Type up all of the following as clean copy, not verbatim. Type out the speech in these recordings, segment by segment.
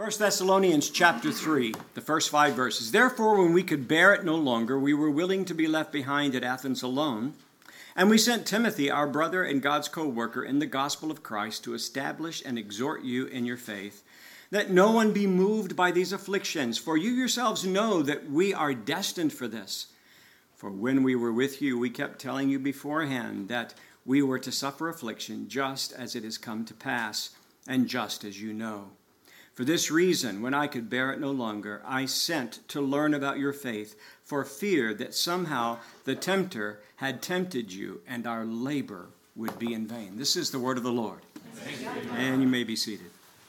1 Thessalonians chapter 3, the first 5 verses. Therefore, when we could bear it no longer, we were willing to be left behind at Athens alone. And we sent Timothy, our brother and God's co-worker in the gospel of Christ, to establish and exhort you in your faith, that no one be moved by these afflictions. For you yourselves know that we are destined for this. For when we were with you, we kept telling you beforehand that we were to suffer affliction just as it has come to pass, and just as you know. For this reason, when I could bear it no longer, I sent to learn about your faith, for fear that somehow the tempter had tempted you, and our labor would be in vain. This is the word of the Lord. And you may be seated.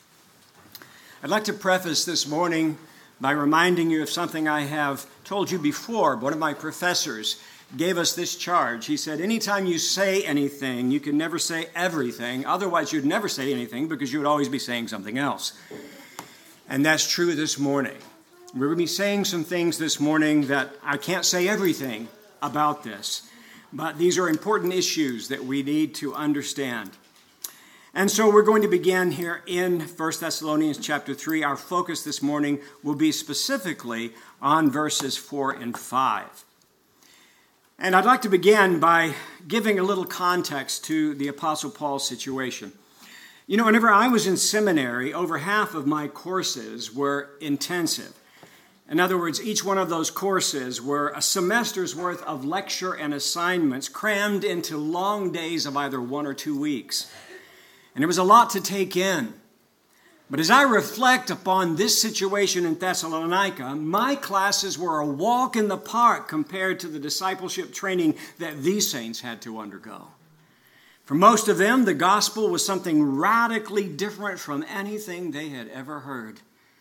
I'd like to preface this morning by reminding you of something I have told you before. One of my professors gave us this charge. He said, anytime you say anything, you can never say everything. Otherwise, you'd never say anything because you would always be saying something else. And that's true this morning. We're going to be saying some things this morning that I can't say everything about this, but these are important issues that we need to understand. And so we're going to begin here in 1 Thessalonians chapter 3. Our focus this morning will be specifically on verses 4 and 5. And I'd like to begin by giving a little context to the Apostle Paul's situation. You know, whenever I was in seminary, over half of my courses were intensive. In other words, each one of those courses were a semester's worth of lecture and assignments crammed into long days of either 1 or 2 weeks. And it was a lot to take in. But as I reflect upon this situation in Thessalonica, my classes were a walk in the park compared to the discipleship training that these saints had to undergo. For most of them, the gospel was something radically different from anything they had ever heard.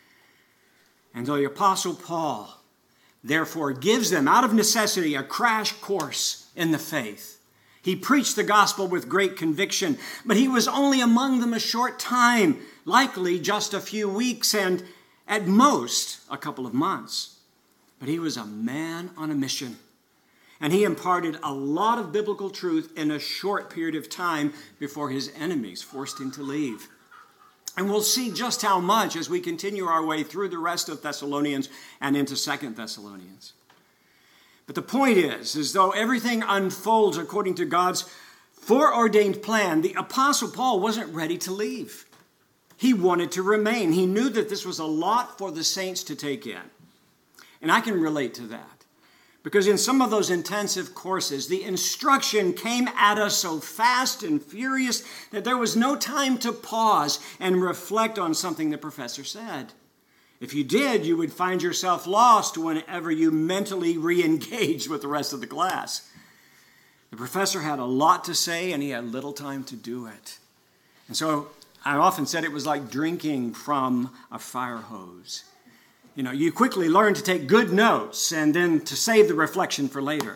And the Apostle Paul, therefore, gives them, out of necessity, a crash course in the faith. He preached the gospel with great conviction, but he was only among them a short time, likely just a few weeks and at most a couple of months. But he was a man on a mission. And he imparted a lot of biblical truth in a short period of time before his enemies forced him to leave. And we'll see just how much as we continue our way through the rest of Thessalonians and into 2 Thessalonians. But the point is though everything unfolds according to God's foreordained plan, the Apostle Paul wasn't ready to leave. He wanted to remain. He knew that this was a lot for the saints to take in. And I can relate to that. Because in some of those intensive courses, the instruction came at us so fast and furious that there was no time to pause and reflect on something the professor said. If you did, you would find yourself lost whenever you mentally re-engaged with the rest of the class. The professor had a lot to say, and he had little time to do it. And so I often said it was like drinking from a fire hose. You know, you quickly learn to take good notes and then to save the reflection for later.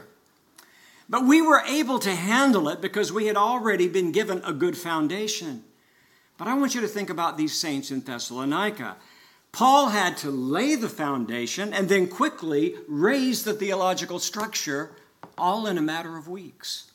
But we were able to handle it because we had already been given a good foundation. But I want you to think about these saints in Thessalonica. Paul had to lay the foundation and then quickly raise the theological structure, all in a matter of weeks.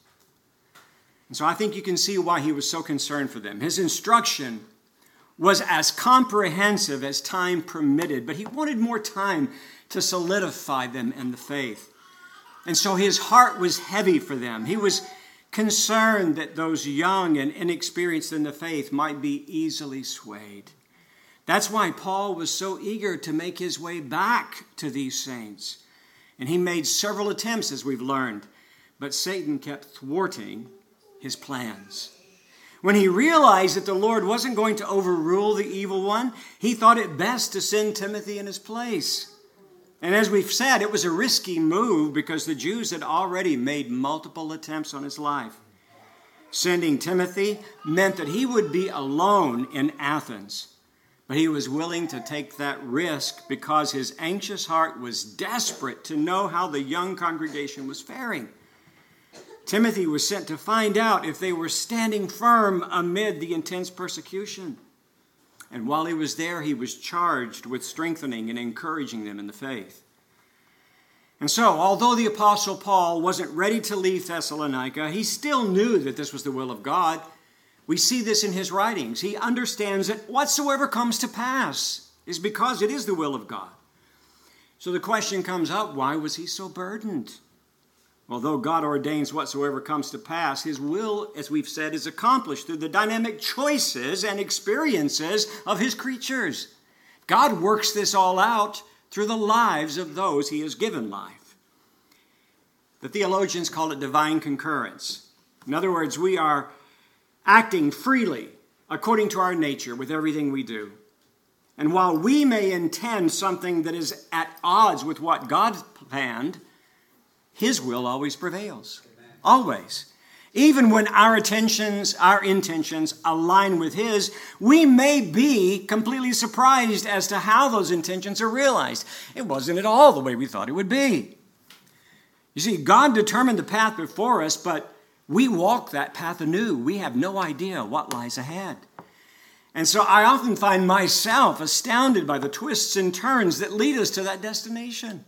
And so I think you can see why he was so concerned for them. His instruction was as comprehensive as time permitted, but he wanted more time to solidify them in the faith. And so his heart was heavy for them. He was concerned that those young and inexperienced in the faith might be easily swayed. That's why Paul was so eager to make his way back to these saints. And he made several attempts, as we've learned, but Satan kept thwarting his plans. When he realized that the Lord wasn't going to overrule the evil one, he thought it best to send Timothy in his place. And as we've said, it was a risky move because the Jews had already made multiple attempts on his life. Sending Timothy meant that he would be alone in Athens. But he was willing to take that risk because his anxious heart was desperate to know how the young congregation was faring. Timothy was sent to find out if they were standing firm amid the intense persecution. And while he was there, he was charged with strengthening and encouraging them in the faith. And so, although the Apostle Paul wasn't ready to leave Thessalonica, he still knew that this was the will of God. We see this in his writings. He understands that whatsoever comes to pass, is because it is the will of God. So the question comes up, why was he so burdened? Although God ordains whatsoever comes to pass, his will, as we've said, is accomplished through the dynamic choices and experiences of his creatures. God works this all out through the lives of those he has given life. The theologians call it divine concurrence. In other words, we are acting freely according to our nature with everything we do. And while we may intend something that is at odds with what God planned, his will always prevails. Amen. Always. Even when our intentions align with his, we may be completely surprised as to how those intentions are realized. It wasn't at all the way we thought it would be. You see, God determined the path before us, but we walk that path anew. We have no idea what lies ahead. And so I often find myself astounded by the twists and turns that lead us to that destination.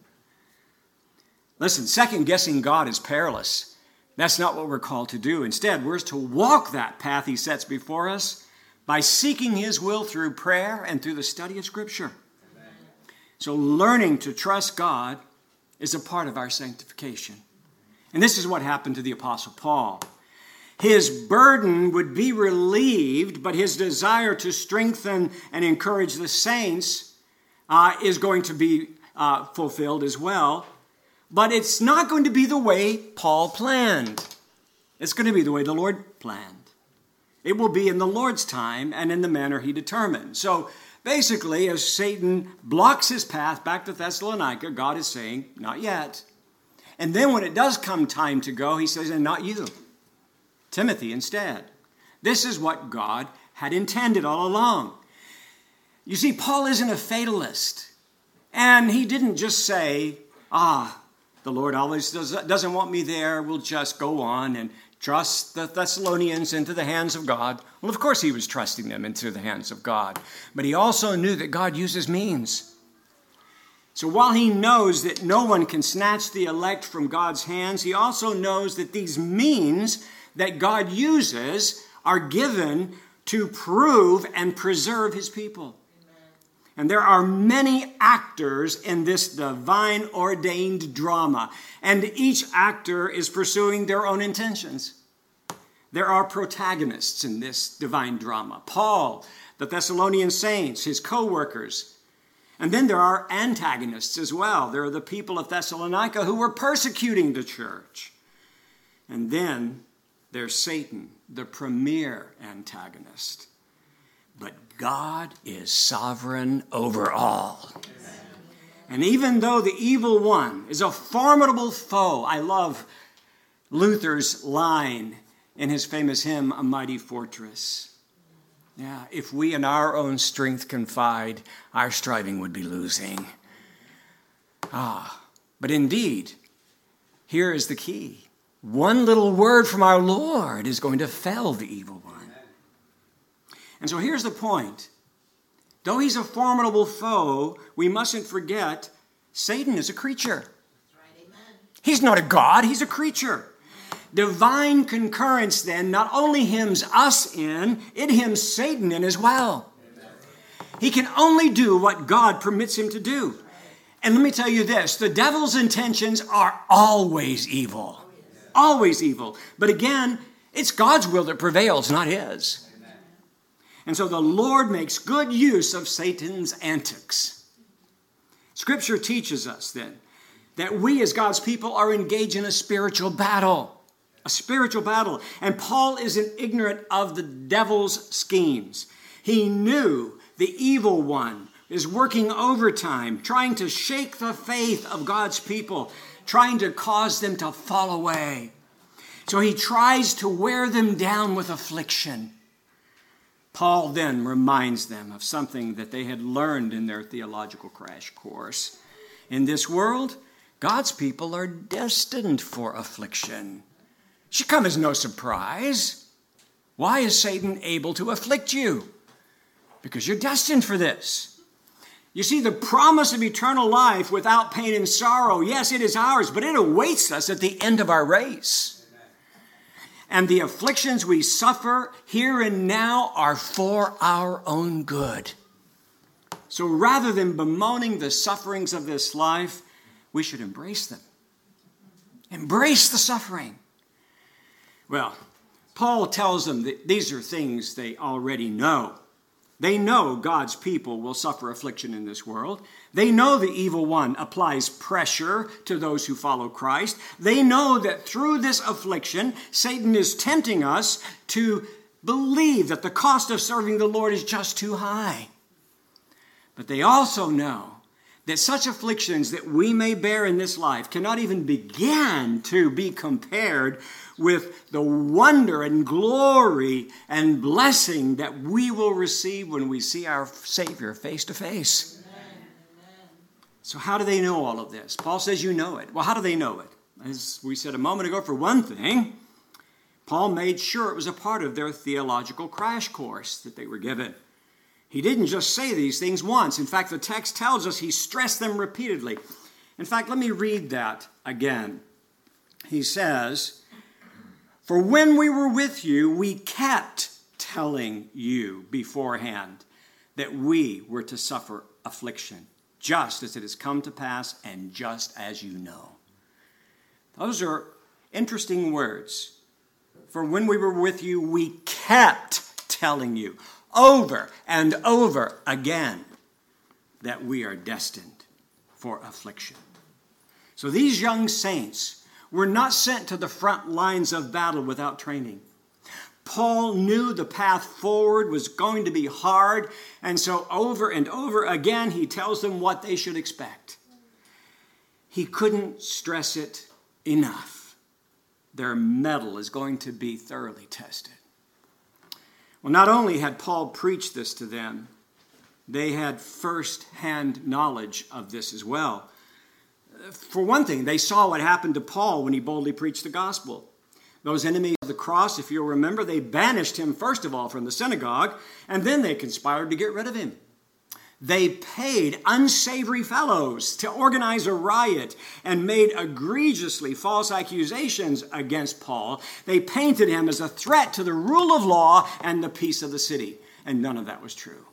Listen, second-guessing God is perilous. That's not what we're called to do. Instead, we're to walk that path he sets before us by seeking his will through prayer and through the study of Scripture. Amen. So learning to trust God is a part of our sanctification. And this is what happened to the Apostle Paul. His burden would be relieved, but his desire to strengthen and encourage the saints is going to be fulfilled as well. But it's not going to be the way Paul planned. It's going to be the way the Lord planned. It will be in the Lord's time and in the manner he determined. So basically, as Satan blocks his path back to Thessalonica, God is saying, not yet. And then when it does come time to go, he says, and not you, Timothy instead. This is what God had intended all along. You see, Paul isn't a fatalist. And he didn't just say, the Lord always doesn't want me there. We'll just go on and trust the Thessalonians into the hands of God. Well, of course he was trusting them into the hands of God. But he also knew that God uses means. So while he knows that no one can snatch the elect from God's hands, he also knows that these means that God uses are given to prove and preserve his people. And there are many actors in this divine ordained drama, and each actor is pursuing their own intentions. There are protagonists in this divine drama. Paul, the Thessalonian saints, his co-workers. And then there are antagonists as well. There are the people of Thessalonica who were persecuting the church. And then there's Satan, the premier antagonist. But God is sovereign over all. Amen. And even though the evil one is a formidable foe, I love Luther's line in his famous hymn, A Mighty Fortress. Yeah, if we in our own strength confide, our striving would be losing. But indeed, here is the key. One little word from our Lord is going to fell the evil one. And so here's the point. Though he's a formidable foe, we mustn't forget Satan is a creature. That's right, amen. He's not a God, he's a creature. Divine concurrence then not only hems us in, it hems Satan in as well. Amen. He can only do what God permits him to do. And let me tell you this, the devil's intentions are always evil. Always evil. But again, it's God's will that prevails, not his. And so the Lord makes good use of Satan's antics. Scripture teaches us then that we as God's people are engaged in a spiritual battle. A spiritual battle. And Paul isn't ignorant of the devil's schemes. He knew the evil one is working overtime, trying to shake the faith of God's people, trying to cause them to fall away. So he tries to wear them down with affliction. Paul then reminds them of something that they had learned in their theological crash course. In this world, God's people are destined for affliction. It should come as no surprise. Why is Satan able to afflict you? Because you're destined for this. You see, the promise of eternal life without pain and sorrow, yes, it is ours, but it awaits us at the end of our race. And the afflictions we suffer here and now are for our own good. So rather than bemoaning the sufferings of this life, we should embrace them. Embrace the suffering. Well, Paul tells them that these are things they already know. They know God's people will suffer affliction in this world. They know the evil one applies pressure to those who follow Christ. They know that through this affliction, Satan is tempting us to believe that the cost of serving the Lord is just too high. But they also know that such afflictions that we may bear in this life cannot even begin to be compared with the wonder and glory and blessing that we will receive when we see our Savior face to face. So how do they know all of this? Paul says you know it. Well, how do they know it? As we said a moment ago, for one thing, Paul made sure it was a part of their theological crash course that they were given. He didn't just say these things once. In fact, the text tells us he stressed them repeatedly. In fact, let me read that again. He says, "For when we were with you, we kept telling you beforehand that we were to suffer affliction, just as it has come to pass and just as you know." Those are interesting words. For when we were with you, we kept telling you over and over again that we are destined for affliction. So these young saints were not sent to the front lines of battle without training. Paul knew the path forward was going to be hard, and so over and over again he tells them what they should expect. He couldn't stress it enough. Their mettle is going to be thoroughly tested. Well, not only had Paul preached this to them, they had first-hand knowledge of this as well. For one thing, they saw what happened to Paul when he boldly preached the gospel. Those enemies of the cross, if you'll remember, they banished him first of all from the synagogue, and then they conspired to get rid of him. They paid unsavory fellows to organize a riot and made egregiously false accusations against Paul. They painted him as a threat to the rule of law and the peace of the city, and none of that was true.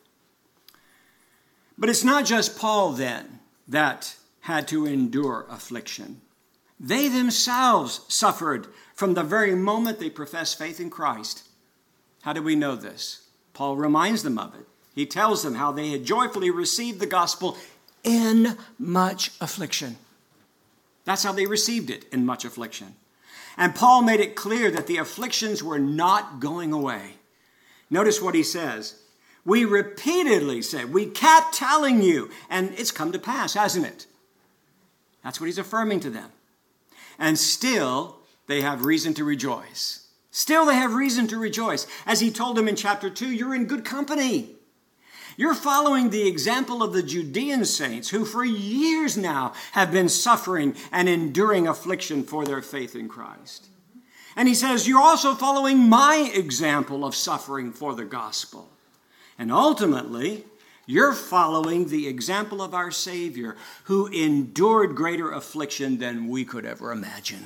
But it's not just Paul then that had to endure affliction. They themselves suffered from the very moment they professed faith in Christ. How do we know this? Paul reminds them of it. He tells them how they had joyfully received the gospel in much affliction. That's how they received it, in much affliction. And Paul made it clear that the afflictions were not going away. Notice what he says. We repeatedly said, we kept telling you, and it's come to pass, hasn't it? That's what he's affirming to them. And still, they have reason to rejoice. Still, they have reason to rejoice. As he told them in chapter 2, you're in good company. You're following the example of the Judean saints who for years now have been suffering and enduring affliction for their faith in Christ. And he says, you're also following my example of suffering for the gospel. And ultimately, you're following the example of our Savior who endured greater affliction than we could ever imagine.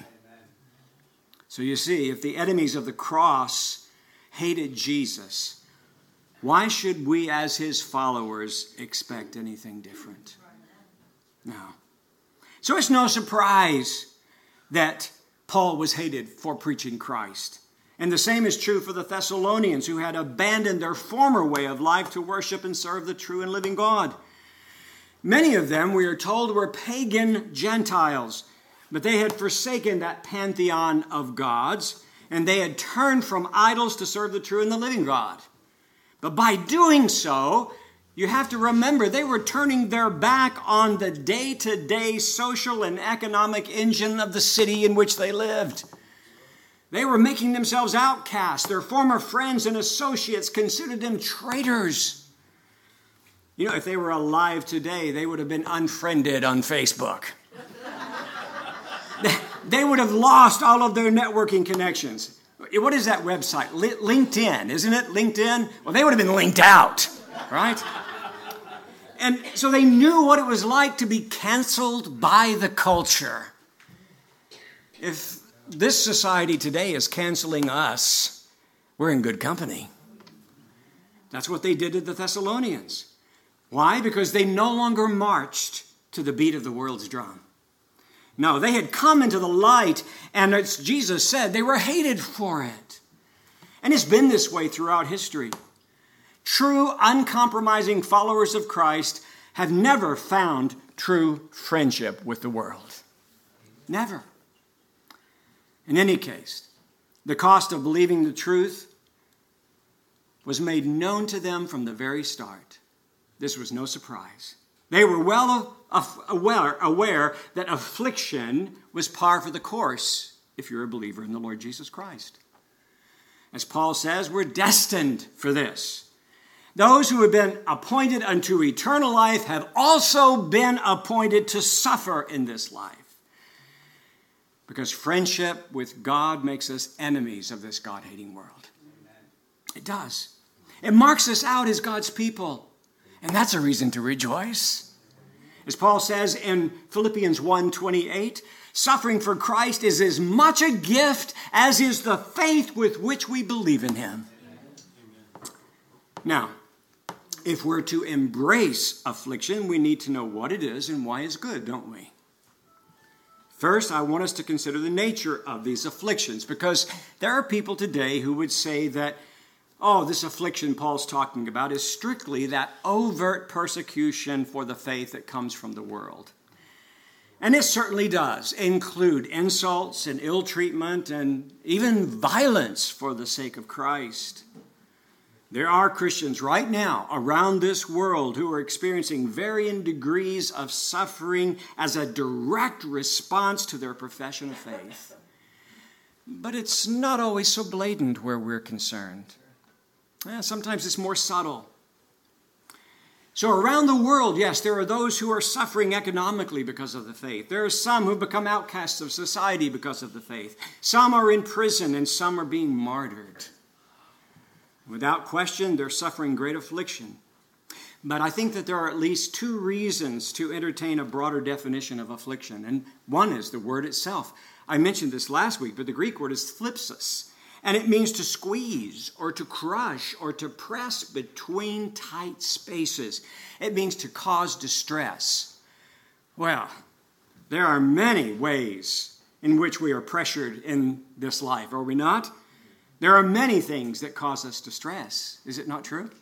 So you see, if the enemies of the cross hated Jesus, why should we as his followers expect anything different? No. So it's no surprise that Paul was hated for preaching Christ. And the same is true for the Thessalonians who had abandoned their former way of life to worship and serve the true and living God. Many of them, we are told, were pagan Gentiles, but they had forsaken that pantheon of gods, and they had turned from idols to serve the true and the living God. But by doing so, you have to remember they were turning their back on the day-to-day social and economic engine of the city in which they lived. They were making themselves outcasts. Their former friends and associates considered them traitors. You know, if they were alive today, they would have been unfriended on Facebook. They would have lost all of their networking connections. What is that website? LinkedIn, isn't it? LinkedIn? Well, they would have been linked out, right? And so they knew what it was like to be canceled by the culture. If this society today is canceling us, we're in good company. That's what they did to the Thessalonians. Why? Because they no longer marched to the beat of the world's drum. No, they had come into the light, and as Jesus said, they were hated for it. And it's been this way throughout history. True, uncompromising followers of Christ have never found true friendship with the world. Never. In any case, the cost of believing the truth was made known to them from the very start. This was no surprise. They were well aware that affliction was par for the course if you're a believer in the Lord Jesus Christ. As Paul says, we're destined for this. Those who have been appointed unto eternal life have also been appointed to suffer in this life. Because friendship with God makes us enemies of this God-hating world. It does. It marks us out as God's people. And that's a reason to rejoice. As Paul says in Philippians 1:28, suffering for Christ is as much a gift as is the faith with which we believe in him. Now, if we're to embrace affliction, we need to know what it is and why it's good, don't we? First, I want us to consider the nature of these afflictions, because there are people today who would say that, oh, this affliction Paul's talking about is strictly that overt persecution for the faith that comes from the world. And it certainly does include insults and ill treatment and even violence for the sake of Christ. There are Christians right now around this world who are experiencing varying degrees of suffering as a direct response to their profession of faith. But it's not always so blatant where we're concerned. Sometimes it's more subtle. So around the world, yes, there are those who are suffering economically because of the faith. There are some who become outcasts of society because of the faith. Some are in prison and some are being martyred. Without question, they're suffering great affliction. But I think that there are at least two reasons to entertain a broader definition of affliction. And one is the word itself. I mentioned this last week, but the Greek word is thlipsis. And it means to squeeze or to crush or to press between tight spaces. It means to cause distress. Well, there are many ways in which we are pressured in this life, are we not? There are many things that cause us distress. Is it not true?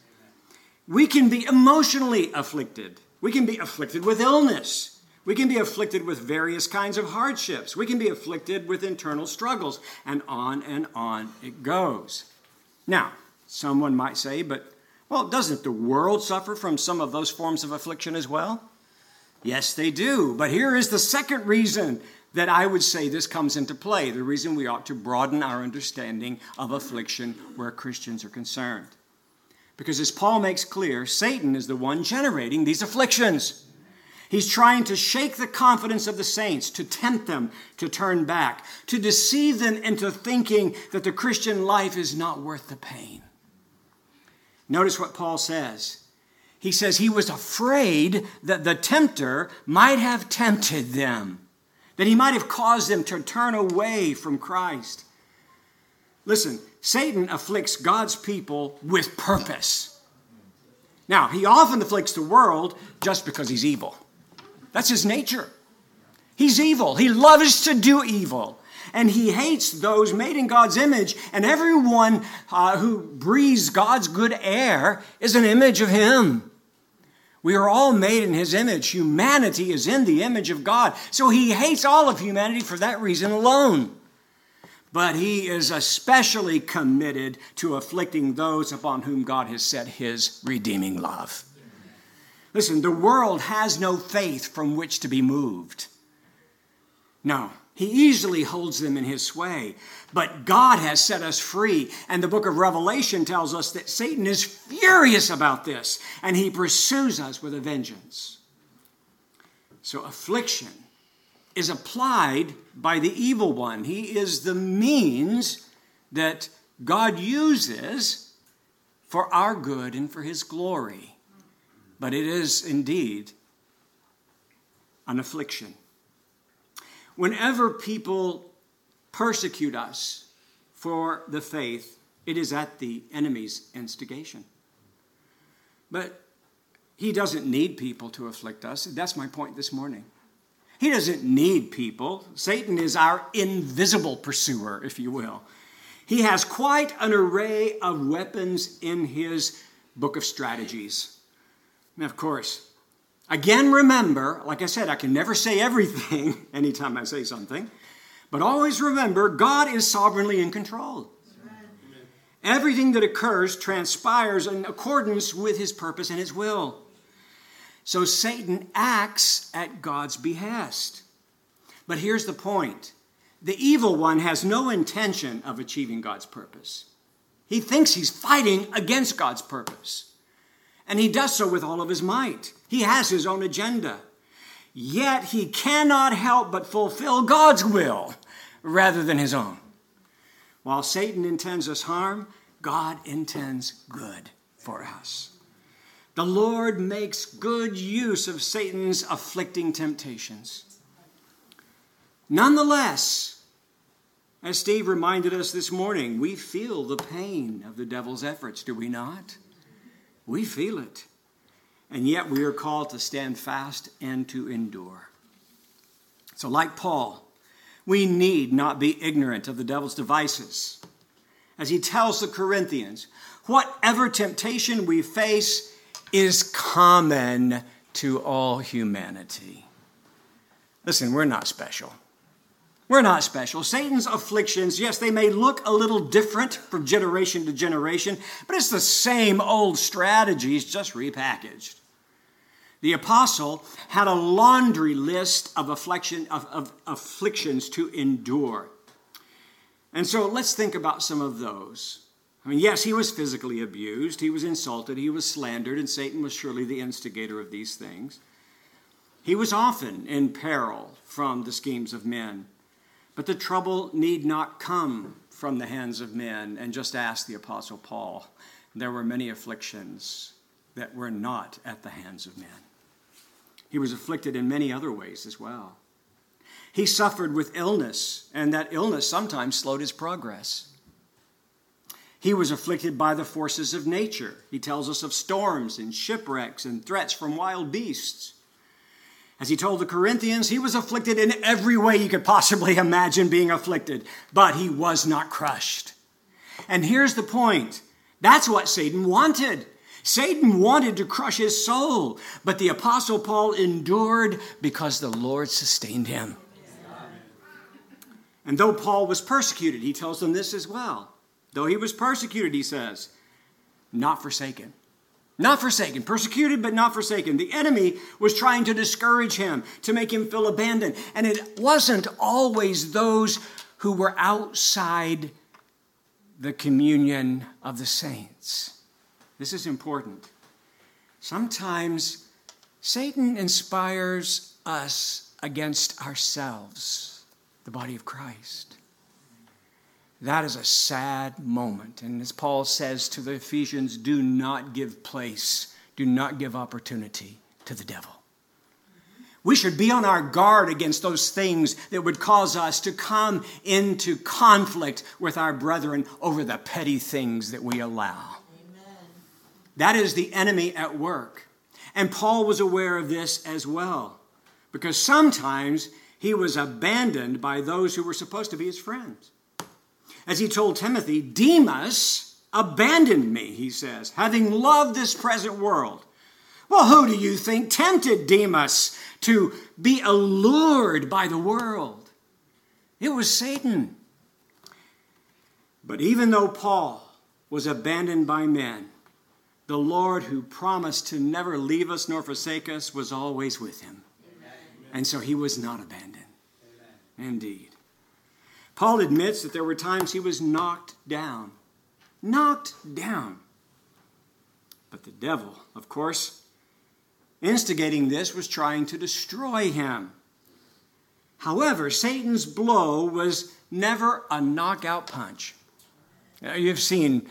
We can be emotionally afflicted. We can be afflicted with illness. We can be afflicted with various kinds of hardships. We can be afflicted with internal struggles. And on it goes. Now, someone might say, well, doesn't the world suffer from some of those forms of affliction as well? Yes, they do. But here is the second reason that I would say this comes into play, the reason we ought to broaden our understanding of affliction where Christians are concerned. Because as Paul makes clear, Satan is the one generating these afflictions. He's trying to shake the confidence of the saints, to tempt them to turn back, to deceive them into thinking that the Christian life is not worth the pain. Notice what Paul says. He says he was afraid that the tempter might have tempted them, that he might have caused them to turn away from Christ. Listen, Satan afflicts God's people with purpose. Now, he often afflicts the world just because he's evil. That's his nature. He's evil. He loves to do evil. And he hates those made in God's image. And everyone who breathes God's good air is an image of him. We are all made in his image. Humanity is in the image of God. So he hates all of humanity for that reason alone. But he is especially committed to afflicting those upon whom God has set his redeeming love. Listen, the world has no faith from which to be moved. No, he easily holds them in his sway. But God has set us free. And the book of Revelation tells us that Satan is furious about this. And he pursues us with a vengeance. So affliction is applied by the evil one. He is the means that God uses for our good and for his glory. But it is indeed an affliction. Whenever people persecute us for the faith, it is at the enemy's instigation. But He doesn't need people to afflict us. That's my point this morning. He doesn't need people. Satan is our invisible pursuer, if you will. He has quite an array of weapons in his book of strategies. And of course, again, remember, like I said, I can never say everything anytime I say something, but always remember, God is sovereignly in control. Everything that occurs transpires in accordance with his purpose and his will. So Satan acts at God's behest. But here's the point. The evil one has no intention of achieving God's purpose. He thinks he's fighting against God's purpose. And he does so with all of his might. He has his own agenda. Yet he cannot help but fulfill God's will rather than his own. While Satan intends us harm, God intends good for us. The Lord makes good use of Satan's afflicting temptations. Nonetheless, as Steve reminded us this morning, we feel the pain of the devil's efforts, do we not? We feel it. And yet we are called to stand fast and to endure. So like Paul, we need not be ignorant of the devil's devices. As he tells the Corinthians, whatever temptation we face is common to all humanity. Listen, we're not special. We're not special. Satan's afflictions, yes, they may look a little different from generation to generation, but it's the same old strategies, just repackaged. The apostle had a laundry list of afflictions to endure. And so let's think about some of those. I mean, yes, he was physically abused, he was insulted, he was slandered, and Satan was surely the instigator of these things. He was often in peril from the schemes of men. But the trouble need not come from the hands of men. And just ask the Apostle Paul. There were many afflictions that were not at the hands of men. He was afflicted in many other ways as well. He suffered with illness, and that illness sometimes slowed his progress. He was afflicted by the forces of nature. He tells us of storms and shipwrecks and threats from wild beasts. As he told the Corinthians, he was afflicted in every way you could possibly imagine being afflicted, but he was not crushed. And here's the point. That's what Satan wanted. Satan wanted to crush his soul, but the Apostle Paul endured because the Lord sustained him. And though Paul was persecuted, he tells them this as well. Though he was persecuted, he says, not forsaken. Not forsaken, persecuted but not forsaken. The enemy was trying to discourage him, to make him feel abandoned. And it wasn't always those who were outside the communion of the saints. This is important. Sometimes Satan inspires us against ourselves, the body of Christ. That is a sad moment. And as Paul says to the Ephesians, do not give place, do not give opportunity to the devil. We should be on our guard against those things that would cause us to come into conflict with our brethren over the petty things that we allow. Amen. That is the enemy at work. And Paul was aware of this as well, because sometimes he was abandoned by those who were supposed to be his friends. As he told Timothy, Demas abandoned me, he says, having loved this present world. Well, who do you think tempted Demas to be allured by the world? It was Satan. But even though Paul was abandoned by men, the Lord who promised to never leave us nor forsake us was always with him. Amen. And so he was not abandoned. Amen. Indeed. Paul admits that there were times he was knocked down. Knocked down. But the devil, of course, instigating this, was trying to destroy him. However, Satan's blow was never a knockout punch. You've seen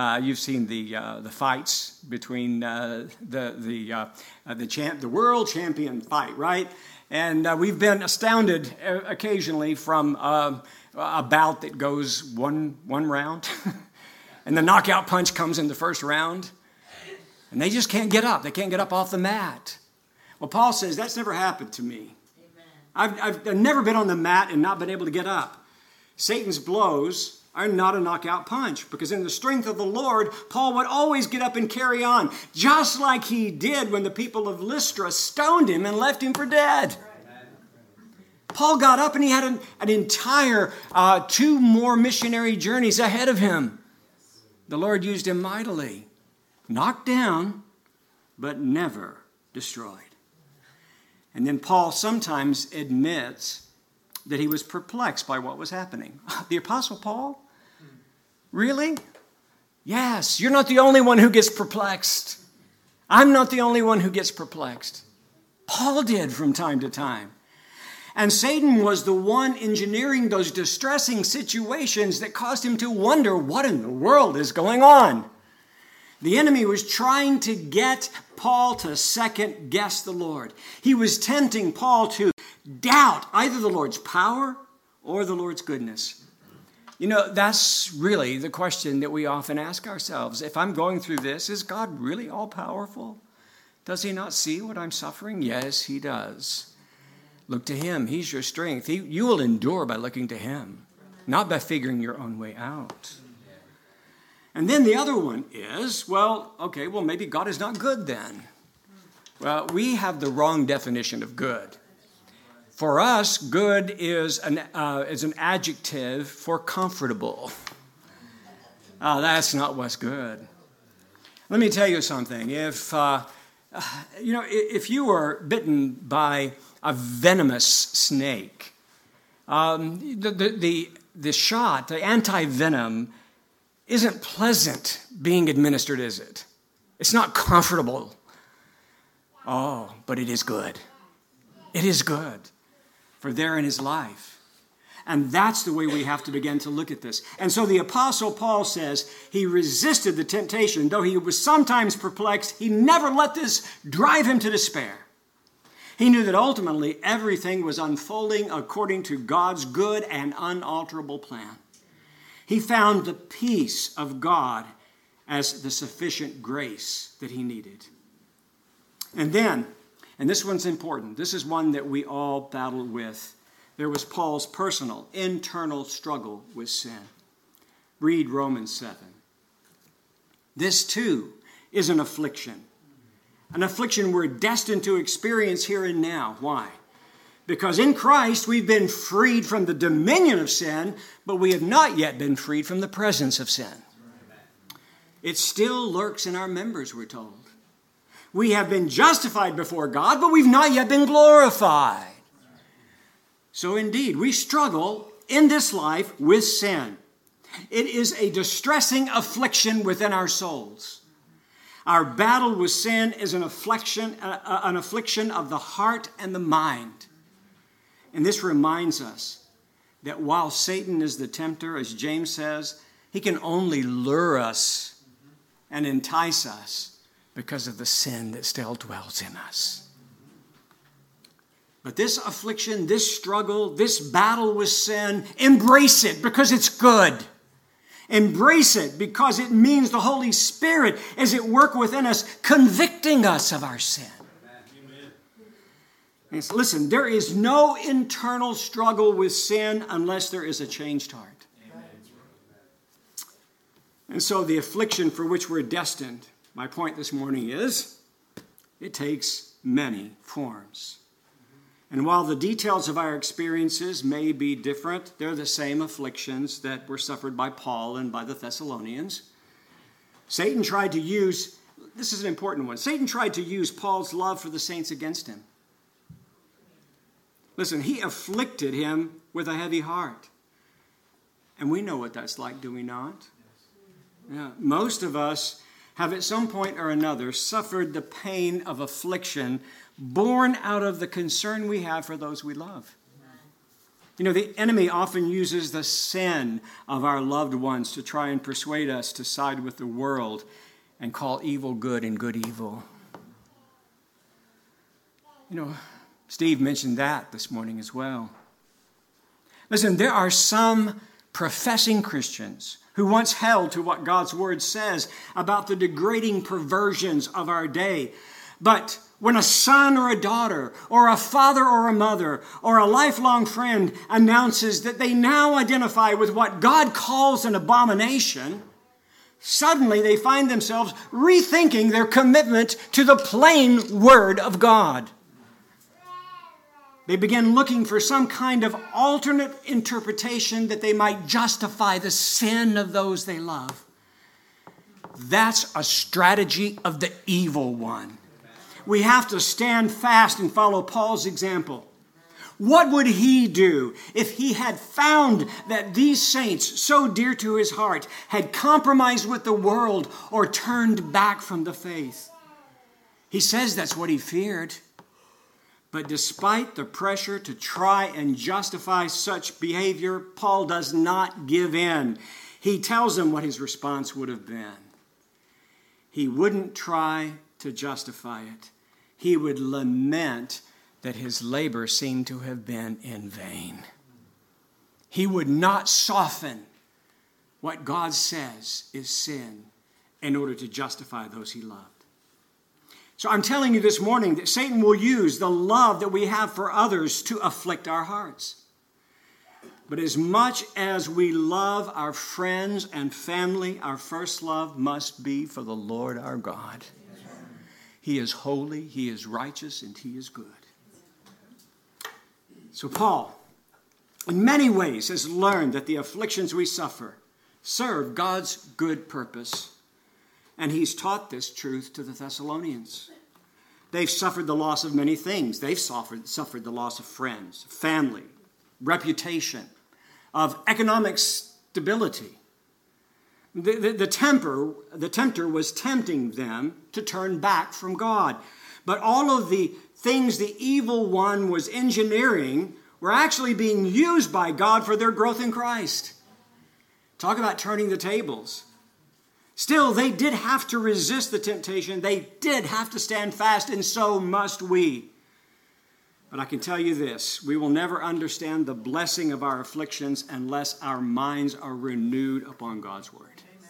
the fights between the world champion fight, right? And we've been astounded occasionally from a bout that goes one round, and the knockout punch comes in the first round. And they just can't get up. They can't get up off the mat. Well, Paul says, that's never happened to me. I've never been on the mat and not been able to get up. Satan's blows are not a knockout punch, because in the strength of the Lord, Paul would always get up and carry on, just like he did when the people of Lystra stoned him and left him for dead. Paul got up and he had an entire 2 more missionary journeys ahead of him. The Lord used him mightily. Knocked down, but never destroyed. And then Paul sometimes admits that he was perplexed by what was happening. The Apostle Paul? Really? Yes, you're not the only one who gets perplexed. I'm not the only one who gets perplexed. Paul did from time to time. And Satan was the one engineering those distressing situations that caused him to wonder what in the world is going on. The enemy was trying to get Paul to second guess the Lord. He was tempting Paul to doubt either the Lord's power or the Lord's goodness. You know, that's really the question that we often ask ourselves. If I'm going through this, is God really all-powerful? Does he not see what I'm suffering? Yes, he does. Look to him. He's your strength. You will endure by looking to him, not by figuring your own way out. And then the other one is, maybe God is not good then. Well, we have the wrong definition of good. For us, good is an adjective for comfortable. That's not what's good. Let me tell you something. If you were bitten by a venomous snake, the shot, the anti-venom, isn't pleasant being administered, is it? It's not comfortable. Oh, but it is good. It is good. For therein is life. And that's the way we have to begin to look at this. And so the Apostle Paul says he resisted the temptation. Though he was sometimes perplexed, he never let this drive him to despair. He knew that ultimately everything was unfolding according to God's good and unalterable plan. He found the peace of God as the sufficient grace that he needed. And then, and this one's important, this is one that we all battle with. There was Paul's personal, internal struggle with sin. Read Romans 7. This too is an affliction we're destined to experience here and now. Why? Because in Christ we've been freed from the dominion of sin, but we have not yet been freed from the presence of sin. It still lurks in our members, we're told. We have been justified before God, but we've not yet been glorified. So indeed, we struggle in this life with sin. It is a distressing affliction within our souls. Our battle with sin is an affliction of the heart and the mind. And this reminds us that while Satan is the tempter, as James says, he can only lure us and entice us because of the sin that still dwells in us. But this affliction, this struggle, this battle with sin, embrace it because it's good. Embrace it because it means the Holy Spirit is at work within us, convicting us of our sin. And listen, there is no internal struggle with sin unless there is a changed heart. And so the affliction for which we're destined, my point this morning is, it takes many forms. And while the details of our experiences may be different, they're the same afflictions that were suffered by Paul and by the Thessalonians. Satan tried to use, this is an important one, Satan tried to use Paul's love for the saints against him. Listen, he afflicted him with a heavy heart. And we know what that's like, do we not? Yeah, most of us have at some point or another suffered the pain of affliction born out of the concern we have for those we love. You know, the enemy often uses the sin of our loved ones to try and persuade us to side with the world and call evil good and good evil. You know, Steve mentioned that this morning as well. Listen, there are some professing Christians who once held to what God's word says about the degrading perversions of our day. But when a son or a daughter or a father or a mother or a lifelong friend announces that they now identify with what God calls an abomination, suddenly they find themselves rethinking their commitment to the plain word of God. They begin looking for some kind of alternate interpretation that they might justify the sin of those they love. That's a strategy of the evil one. We have to stand fast and follow Paul's example. What would he do if he had found that these saints, so dear to his heart, had compromised with the world or turned back from the faith? He says that's what he feared. But despite the pressure to try and justify such behavior, Paul does not give in. He tells them what his response would have been. He wouldn't try to justify it. He would lament that his labor seemed to have been in vain. He would not soften what God says is sin in order to justify those he loved. So I'm telling you this morning that Satan will use the love that we have for others to afflict our hearts. But as much as we love our friends and family, our first love must be for the Lord our God. He is holy, he is righteous, and he is good. So Paul, in many ways, has learned that the afflictions we suffer serve God's good purpose. And he's taught this truth to the Thessalonians. They've suffered the loss of many things. They've suffered the loss of friends, family, reputation, of economic stability. The tempter was tempting them to turn back from God. But all of the things the evil one was engineering were actually being used by God for their growth in Christ. Talk about turning the tables. Still, they did have to resist the temptation. They did have to stand fast, and so must we. But I can tell you this, we will never understand the blessing of our afflictions unless our minds are renewed upon God's word.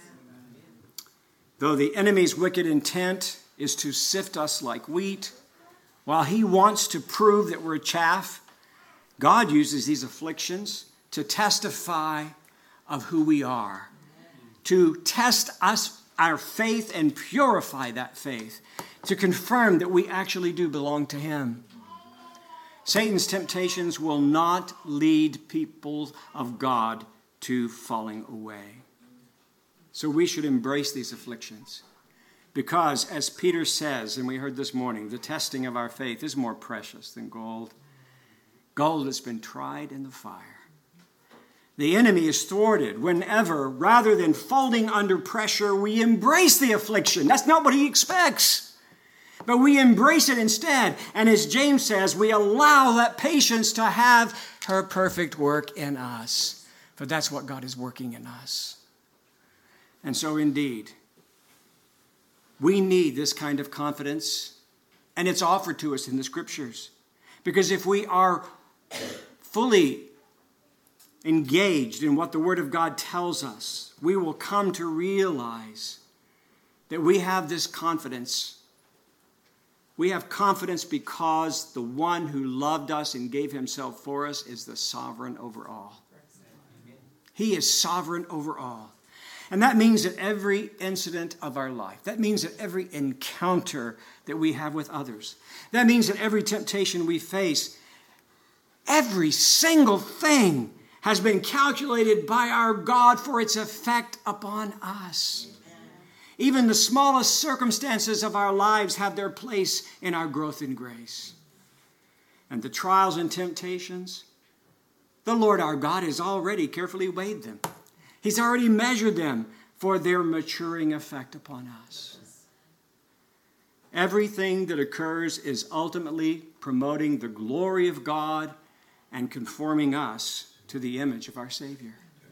Though the enemy's wicked intent is to sift us like wheat, while he wants to prove that we're chaff, God uses these afflictions to testify of who we are, to test us, our faith, and purify that faith, to confirm that we actually do belong to him. Satan's temptations will not lead people of God to falling away. So we should embrace these afflictions because, as Peter says, and we heard this morning, the testing of our faith is more precious than gold. Gold that's been tried in the fire. The enemy is thwarted whenever, rather than folding under pressure, we embrace the affliction. That's not what he expects. But we embrace it instead. And as James says, we allow that patience to have her perfect work in us. For that's what God is working in us. And so indeed, we need this kind of confidence. And it's offered to us in the Scriptures. Because if we are fully engaged in what the Word of God tells us, we will come to realize that we have this confidence. We have confidence because the one who loved us and gave himself for us is the sovereign over all. He is sovereign over all. And that means that every incident of our life, that means that every encounter that we have with others, that means that every temptation we face, every single thing has been calculated by our God for its effect upon us. Even the smallest circumstances of our lives have their place in our growth in grace. And the trials and temptations, the Lord our God has already carefully weighed them. He's already measured them for their maturing effect upon us. Everything that occurs is ultimately promoting the glory of God and conforming us to the image of our Savior.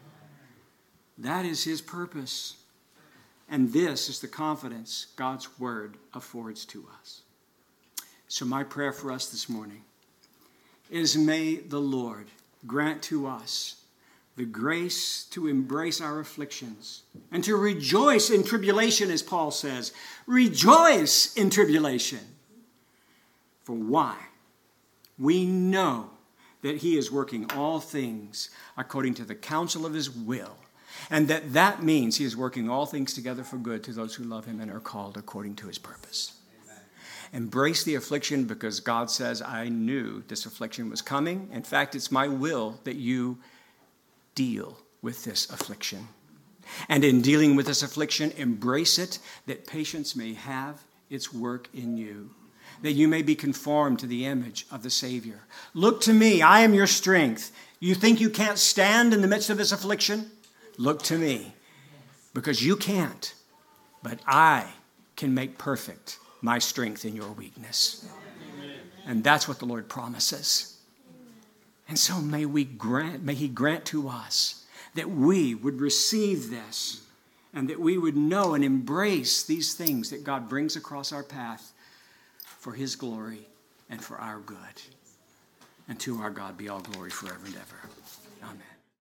That is his purpose. And this is the confidence God's word affords to us. So my prayer for us this morning is, may the Lord grant to us the grace to embrace our afflictions and to rejoice in tribulation, as Paul says. Rejoice in tribulation. For why? We know that he is working all things according to the counsel of his will, and that means he is working all things together for good to those who love him and are called according to his purpose. Embrace the affliction because God says, I knew this affliction was coming. In fact, it's my will that you deal with this affliction. And in dealing with this affliction, embrace it, that patience may have its work in you, that you may be conformed to the image of the Savior. Look to me, I am your strength. You think you can't stand in the midst of this affliction? Look to me, because you can't, but I can make perfect my strength in your weakness. And that's what the Lord promises. And so may he grant to us that we would receive this and that we would know and embrace these things that God brings across our path for his glory and for our good. And to our God be all glory forever and ever. Amen.